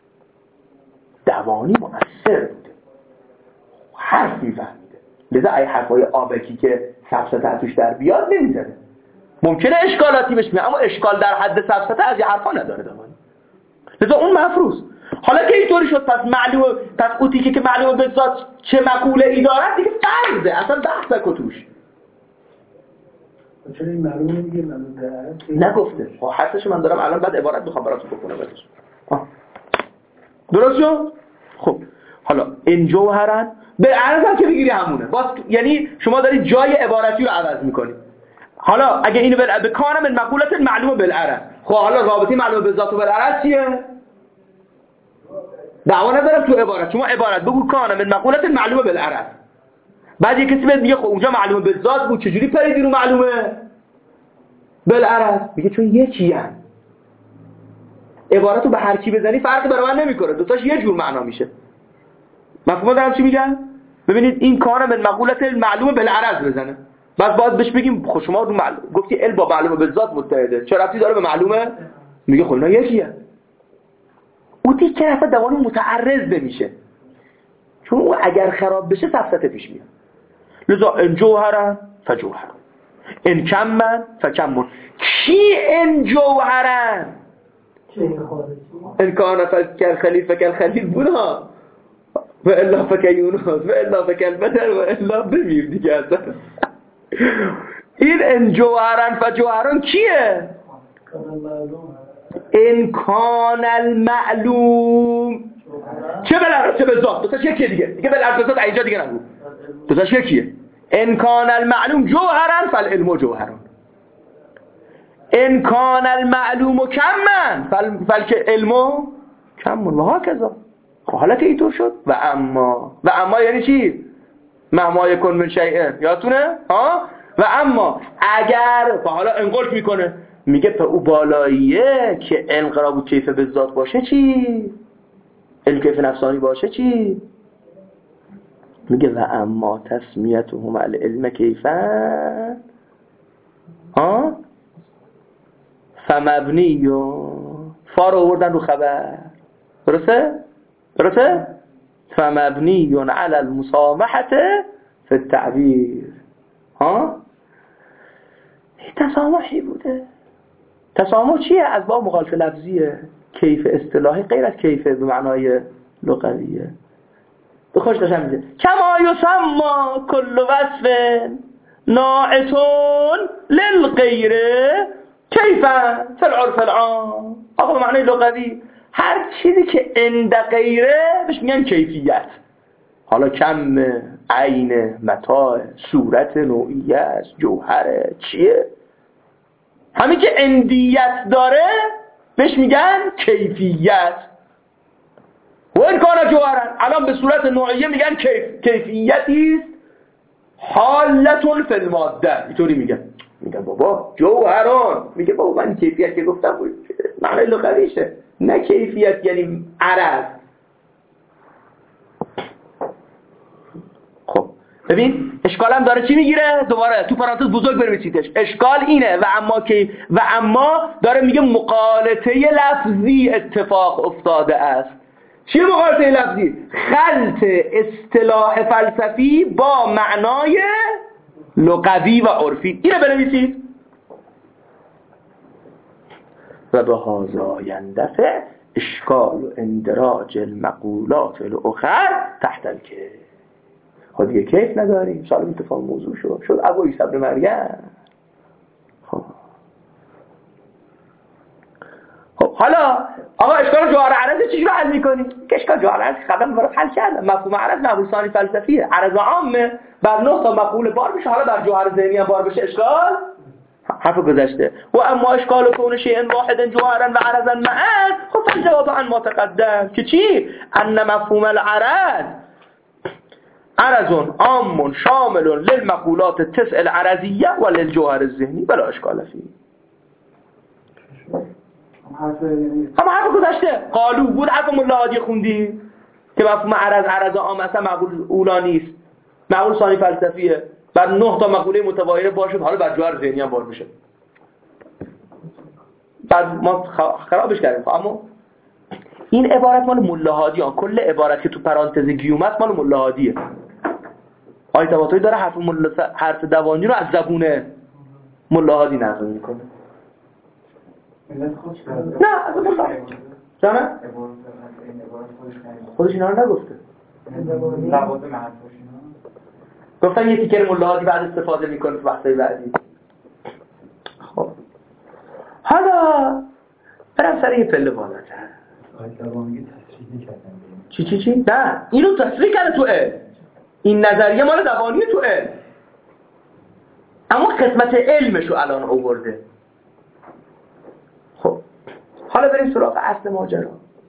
دوانی مؤثر بوده، حرف میفهمیده. لذا ای حرفای آبکی که سفسطه توش در بیاد نمیزنه. ممکنه اشکالاتی بهش میاد، اما اشکال در حد سفسطه از یه حرفا نداره دوانی. لذا اون مفروض. حالا که اینطوری شد، پس اوتی که معلومه به ذات چه مقوله ای دارد دیگه فرضه، اصلا بحث نکن توش. چرا این معلومه نمیگه معلوم داره؟ نگفته. حرفش من دارم الان، بعد عبارت میخوام براتون بکنم بعدش. درست شد؟ خب حالا این جوهرن به عرض هم که بگیری همونه باز، یعنی شما دارید جای عبارتی رو عوض میکنید. حالا اگه اینو به کانم المقولت المعلومه بالعرض، خب حالا رابطه معلومه به ذات و بالعرض چیه؟ دعوا ندارم تو عبارت، شما عبارت بگو کانم المقولت المعلومه بالعرض، بعد یه کسی بهت میگه خب اونجا معلومه به ذات بود، چجوری پریدی رو معلومه بالعرض؟ میگه چون یکی ان. عبارتو به هر کی بزنی فرقی برای من نمیکنه، دوتاش یه جور معنا میشه. مفهوم دارم چی میگم؟ ببینید این کار من مقولت المعلومه بالعرض بزنه، بعد باید بهش بگیم خب شما رو گفتی علم با معلومه به ذات متحده، چه ربطی داره به معلومه؟ میگه خب اینا یکیه. اوتی که اصلا دوانی متعرض نمیشه، چون او اگر خراب بشه سفسطه پیش میاد. لذا ان جوهرن فجوهر، ان کمن فکمون. کی ان جوهرن؟ ان کان فکر خلیفه کل خلیل بودا و الا فکر یونس و الا فکر بدر و الا بمیر دیگه اصلا. این ان جوهرن فجوهرن کیه؟ ان کان المعلوم چه بالعرض چه به ذات، دوتاش یکیه دیگه بالعرض ذات اینجا دیگه نگو، دوتاش یکیه. ان کان المعلوم جوهرن فالعلم جوهرن، ان کان المعلوم کمن فالعلم کمن و هكذا. حالا که اینطور شد و اما یعنی چی؟ مهما یکن من شیء، یادتونه ها؟ و اما اگر، حالا انقلت میکنه میگه او بالاییه که انقلاب و کیف به ذات باشه چی؟ علم کیف نفسانی باشه چی؟ میگه و اما تسمیتهم العلم کیفن فمبنی فا رو آوردن رو خبر، درسته؟ فمبنی علی المسامحة فی التعبیر. تسامحی بوده. تسامح چیه؟ از باب مخالف لفظیه. کیف اصطلاحی غیر از کیف به معنای لغویه. به خوش داشتم میگه کما یسمى کل وصف ناعتون للغیره کیفا فی العرف العام. آقا به معنای لغوی هر چیزی که عند غیره بهش میگن کیفیت. حالا کم، عین، متاع، صورت، نوعیت، جوهر، چیه؟ همین که عندیت داره بهش میگن کیفیت. و این کانا جوهرن، الان به صورت نوعیه میگن کیفیتی است حالتون فی الماده. اینطوری میگن بابا جوهران. میگه بابا من کیفیت که گفتم معنی لغویشه، نه کیفیت یعنی عرض. خب ببین اشکالم داره چی میگیره؟ دوباره تو پرانتز بزرگ بنویسیدش. اشکال اینه و اما داره میگه مقالطه لفظی اتفاق افتاده است. چیه مقالطه لفظی؟ خلط اصطلاح فلسفی با معنای لغوی و عرفی. اینو بنویسید. و به هذا یندفع اشکال و اندراج المقولات الاخر تحت الکیف. خب دیگه کیف نداریم، سال اتفاق موضوع شد ابو عیسی ابن مریم. خب حالا آقا اشکال جوهر عرض چجوری حل می‌کنی؟ که اشکال جوهر عرض قبلا برات حل کردم. مفهوم عرض مفهوم ثانی فلسفیه. عرض عامه بر 9 تا مقوله بار میشه، حالا بر جوهر ذهنی هم بار بشه اشکال حرف گذشته. و اما اشکال کون شیء واحد جوهرا و عرضا معا. خب فالجواب عن ما تقدم که چی؟ ان مفهوم العرض عرض عام شامل للمقولات التسع العرضیه و للجوهر الذهنی بلا اشکال فيه. اما حرف گذشته قالو بود. حرف ملا هادی خوندی که مفهوم عرض عام اصلا مقول اولا نیست، مقول ثانی فلسفیه. بر 9 تا مقوله متباینه باشه، حالا بر جوهر ذهنی هم بار بشه. بعد ما خرابش کردیم. اما این عبارت مال ملا هادیه. کل عبارت که تو پرانتز گیوم است مال ملا هادیه. آیت طباطبایی داره حرف دوانی رو از زبون ملا هادی نقل میکنه. نه از ملا جانه خودش اینا رو نگفته. گفتن یه تیکر ملا هادی بعد استفاده میکنه تو بحثای بعدی. خب حالا برم سر یه پله بالاتر. چی؟ نه اینو تصریح کرده تو این نظریه مال دوانی تو اما قسمت علمشو الان آورده. خب حالا بریم سراغ اصل ماجرا.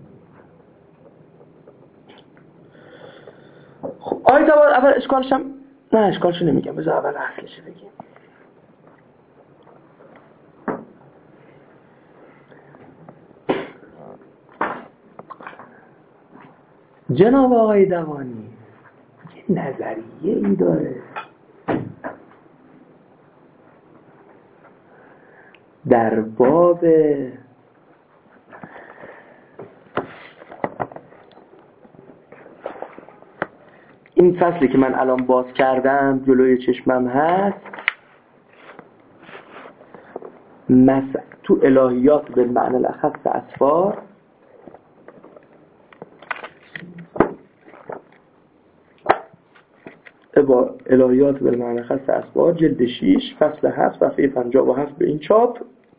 خب آیت اول اشکالشو نمیگم، بذار اول اصلش بگیم. جناب آقای دوانی یه نظریه ای داره در باب این فصلی که من الان باز کردم جلوی چشمم هست، تو الهیات به معنی الاخص اسفار الهیات به معنی خاص اسفار جلد 6 فصل 7 صفحه 57 به این چاپ.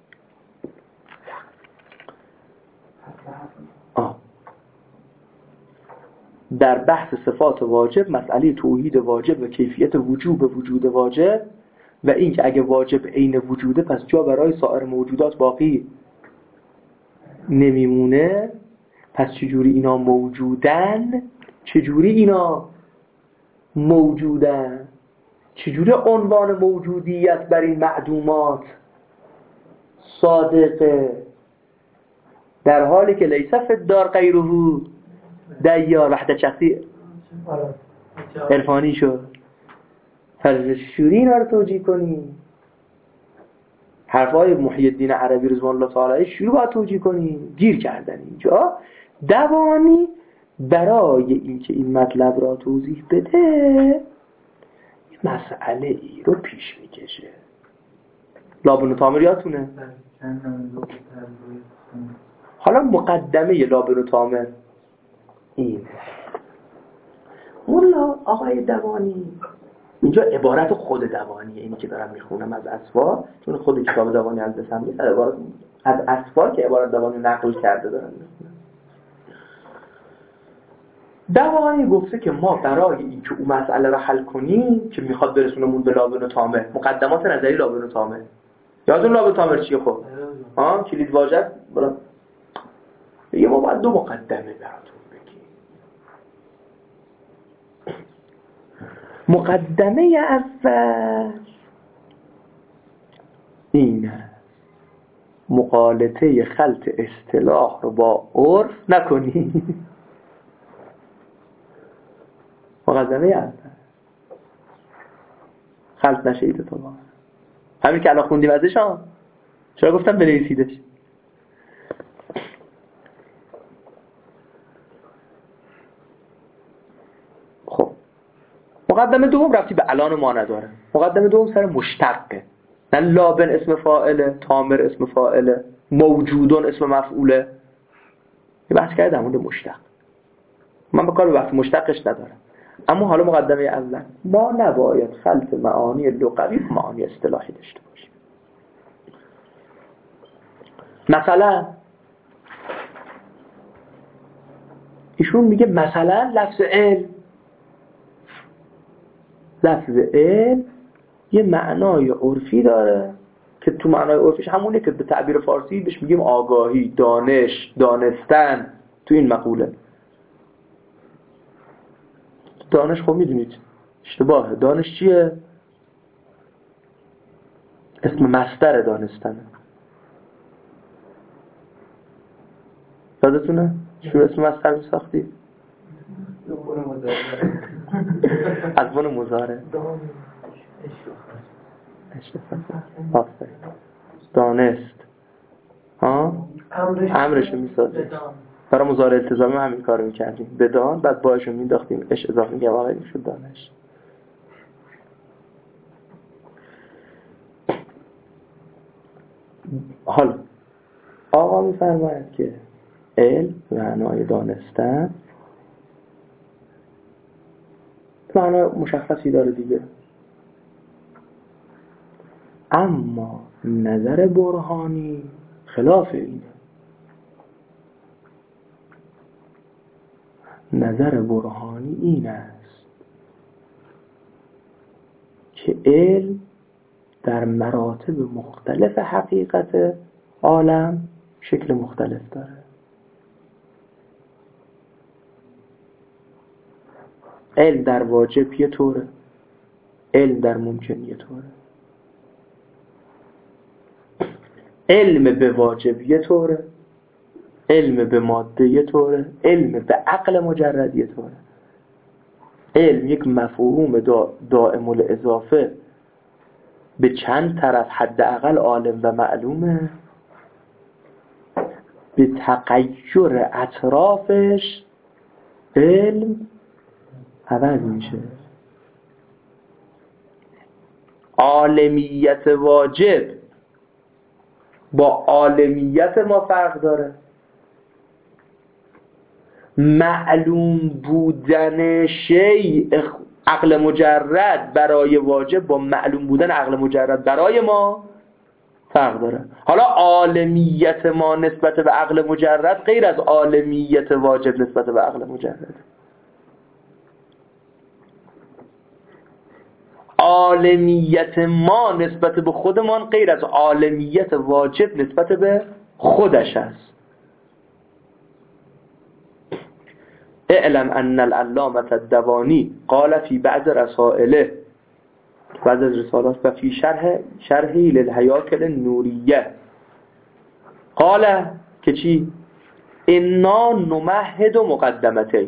در بحث صفات واجب مسئله توحید واجب و کیفیت وجود واجب و این که اگه واجب عین وجوده پس جا برای سایر موجودات باقی نمیمونه، پس چجوری اینا موجودن؟ چجوری عنوان موجودیت بر این معدومات صادقه، در حالی که لیس فی الدار غیره دیار. وحدت شخصی عرفانی شد. پس چجوری اینا رو توجیه کنیم؟ حرفای محی الدین عربی رضوان الله تعالی چجوری باید توجیه کنیم؟ گیر کردن اینجا. دوانی برای اینکه این مطلب را توضیح بده مسئله ای رو پیش میکشه. لابن طامر یادتونه؟ حالا مقدمه لابن طامر اینه. مولا آقای دوانی، اینجا عبارت خود دوانیه، اینی که دارم میخونم از اصفا، چون خود کتاب دوانی از دستم نیست، عبارت از اصفا که عبارت دوانی نقل کرده دارم میخونم. دوانی گفته که ما برای اینکه اون مسئله رو حل کنیم که میخواد برسونمون به لابن طامر، مقدمات نظری لابن طامر. یادتون لابن طامر چیه؟ خب کلید واژه برام یه ما باید 2 مقدمه براتون بگیم. مقدمه اول اینه: مقالطه خلط اصطلاح رو با عرف نکنی. مقدمه اول خلط نشید تو با همین که الان خوندیم ازش. چرا گفتم بنویسیدش؟ خب مقدمه دوم رفتی به الان ما نداره. مقدمه دوم سر مشتقه. نه لابن اسم فاعله، طامر اسم فاعله، موجودون اسم مفعوله. یه بحث کردم اون مشتق. من به کار به بحث مشتقش ندارم. اما حالا مقدمه اول، ما نباید خلط معانی لغوی و معانی اصطلاحی داشته باشیم. مثلا ایشون میگه مثلا لفظ علم یه معنای عرفی داره که تو معنای عرفیش همونه که به تعبیر فارسی بهش میگیم آگاهی، دانش، دانستن. تو این مقوله دانش خب میدونید اشتباهه. دانش چیه؟ اسم مصدر دانستنه. یادتونه؟ شو اسم مصدر میساختی؟ از بن مضارع دانست امرشو میسازی. برای مضارع التزامی همین کارو میکردیم. بدان بعد باشو مینداختیم اش اضافه میگم آقای میشد دانش. حالا آقا میفرماید که علم معنای دانستن معنای مشخصی داره دیگه. اما نظر برهانی خلاف اینه. نظر برهانی این است که علم در مراتب مختلف حقیقت عالم شکل مختلف داره. علم در واجب یه طوره، علم در ممکن یه طوره. علم به واجب یه طوره، علم به ماده یه طوره، علم به عقل مجرد یه طوره. علم یک مفهوم دائم الاضافه به چند طرف حداقل عالم و معلومه، به تغییر اطرافش علم عوض میشه. عالمیت واجب با عالمیت ما فرق داره. معلوم بودن شیء عقل مجرد برای واجب با معلوم بودن عقل مجرد برای ما فرق داره. حالا عالمیت ما نسبت به عقل مجرد غیر از عالمیت واجب نسبت به عقل مجرد. عالمیت ما نسبت به خودمان غیر از عالمیت واجب نسبت به خودش است. اعلم ان العلامة الدوانی قال فی بعض رسائله، بعض از رسالات و فی شرحی للهیاکل النوریه، قال که چی؟ انا نمهد مقدمتین،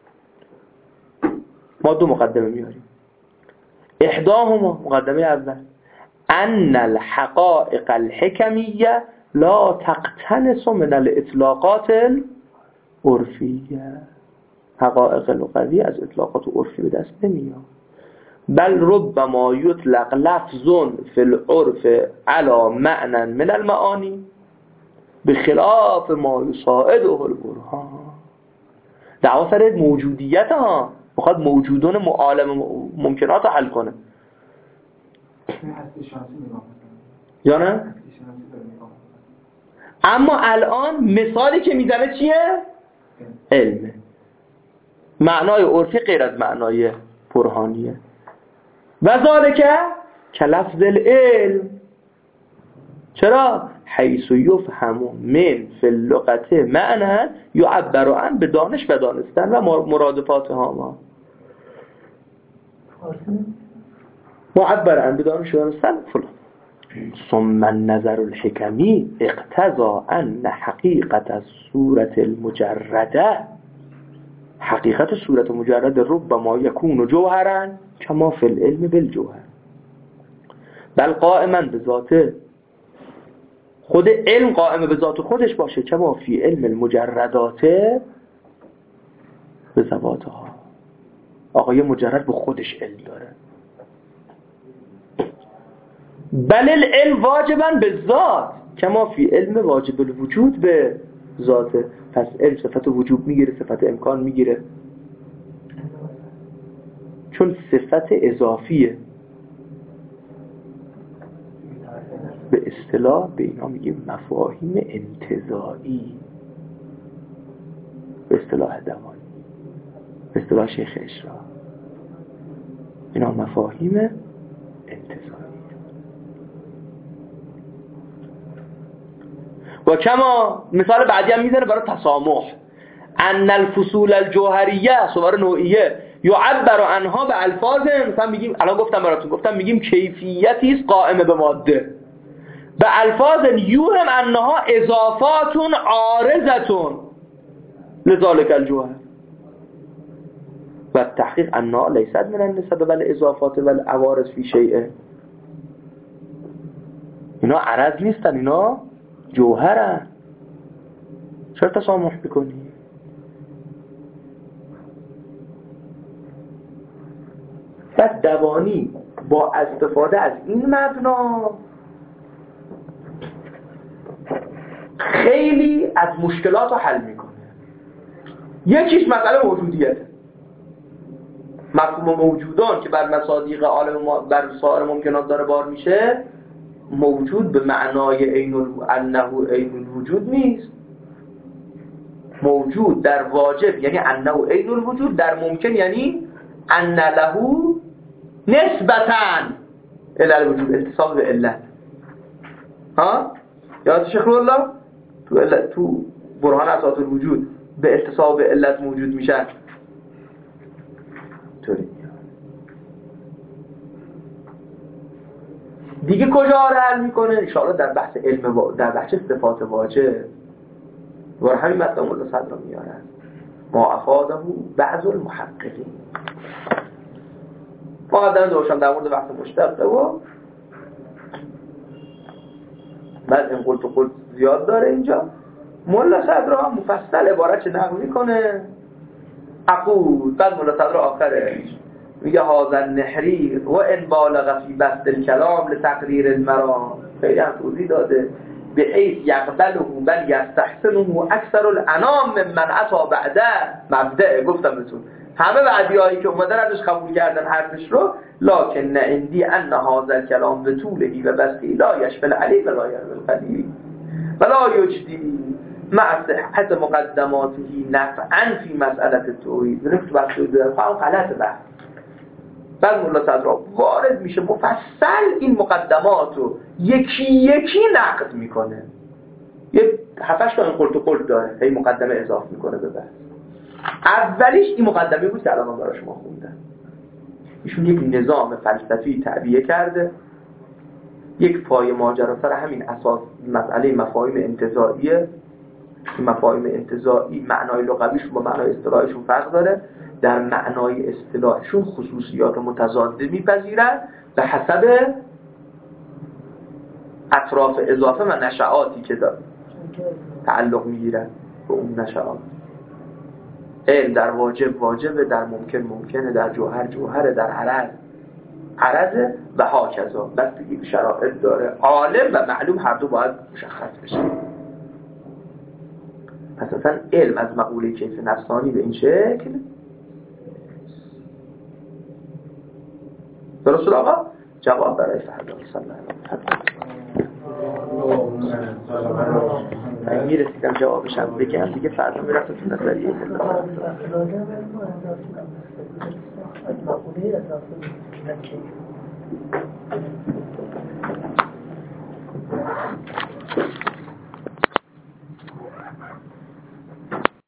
ما 2 مقدمه میاریم. احداهما، مقدمه اول، ان الحقائق الحکمیه لا تقتنص من الاطلاقات العرفیه. حقائق لغوی از اطلاقات عرفی به دست نمیاد. بل ربما یطلق لفظ فی العرف على معنى من المعانی بخلاف ما یساعده البرهان. دعوا سر موجودیت ها، میخواد موجودون عالم ممکنات رو حل کنه یا نه؟ اما الان مثالی که میزنه چیه؟ علمه. معنای عرفی غیر از معنای برهانیه. و ذالک کلفظ العلم. چرا؟ حیث یفهم من فی اللغت معنی یعبر عن به دانش و دانستن و مرادفاتها ما معبر عن به دانش و دانستن فلان. ثم النظر الحکمی اقتضا ان حقیقت الصورت المجرده، حقیقت صورت مجرد ربما یکون جوهرا کما فی العلم بالجوهر، بل قائما به ذاته، خود علم قائم به ذات خودش باشه، کما فی علم المجردات به ذواتها. آقای مجرد به خودش علم داره. بل العلم واجبا به ذات کما فی علم واجب الوجود به ذاته. پس علم صفت وجوب میگیره، صفت امکان میگیره، چون صفت اضافیه. به اصطلاح به اینا میگیم مفاهیم انتزاعی، به اصطلاح دوانی، به اصطلاح شیخ اشراق، اینا مفاهیم انتزاعی. و کما مثال بعدی هم میزنه برای تسامح، ان الفصول الجوهریه، صور نوعیه، یعبر عنها به الفاظ، مثلا میگیم، الان گفتم میگیم کیفیتی است قائم به ماده، به الفاظ یوهم انها اضافات عارضه لذالک الجوهر و تحقیق انها لیست من النسب بل اضافات بل عوارض فی شیء. اینا عرض نیستن، اینا جوهرن. چرا تسامح بکنی؟ پس دوانی با استفاده از این مبنا خیلی از مشکلات رو حل میکنه. یکیش مسئله موجودیته. مفهوم موجودان که بر مصادیق عالم بر سایر ممکنات داره بار میشه، موجود به معنای انه عین الوجود نیست. موجود در واجب یعنی انه عین الوجود، در ممکن یعنی ان له نسبتاً الی الوجود، اتصال به علت. ها؟ یاد شیخ الله تو برهان اساس الوجود به اتصال به علت موجود میشن. طوری دیگه کجا رو حل میکنه؟ انشاءالله در بحث علم در بحث صفات واجب و همین مطلب مولا صدر میاره ما افاده بعض المحققین. مقدمه دوشم در مورد بحث مشتقه و بعد این قلت زیاد داره اینجا. مولا صدر هم مفصل عبارت نقل میکنه. عقود بعد مولا صدر آخرش میگه هذا النحری و ان بالغ فی بسط الكلام لتقریر المرام، خیلی هم توضیح داده، به حیث یقبله بل یستحسنه اکثر الانام ممن عطا بعده مبدأ. گفتم بهتون همه بعدیایی که اومدن ازش قبول کردن حرفش رو، لکن نه اندی ان هذا الكلام به طولهی و بسطهی لا یشمل علی و لا یرمل قلیل و لا یجدی مع صحت مقدماتی نفعا فی مسئله التوحید. ببینید تو بحث داره خواهم غلط بحث. بعد مولا صدر وارد میشه مفصل این مقدمات رو یکی یکی نقد میکنه. یه 7-8 تا قلت داره، هی مقدمه اضافه میکنه به بحث. اولیش این مقدمه بود که الان من برای شما خوندم. ایشون یک نظام فلسفی تعبیه کرده، یک پای ماجرا سر همین اساس مسئله مفاهیم انتزاعیه. مفاهیم انتزاعی معنای لغویشون با معنای اصطلاحیشون فرق داره. در معنای اصطلاحیشون خصوصیات متضاد میپذیرن به حسب اطراف اضافه و نشعاتی که داره تعلق میگیرن به اون نشعات. علم در واجب واجبه، در ممکن ممکنه، در جوهر جوهره، در عرض عرضه و هاکذا. بستگی به شرایط داره. عالم و معلوم هر دو باید مشخص بشه. پس اصلا علم از مقوله کیف نفسانی به این شکل درست آقا؟ جواب برای فردا صلی الله علیه و میرسیدم جوابشم بگم دیگه فردا میرفتم تو نظریه علم.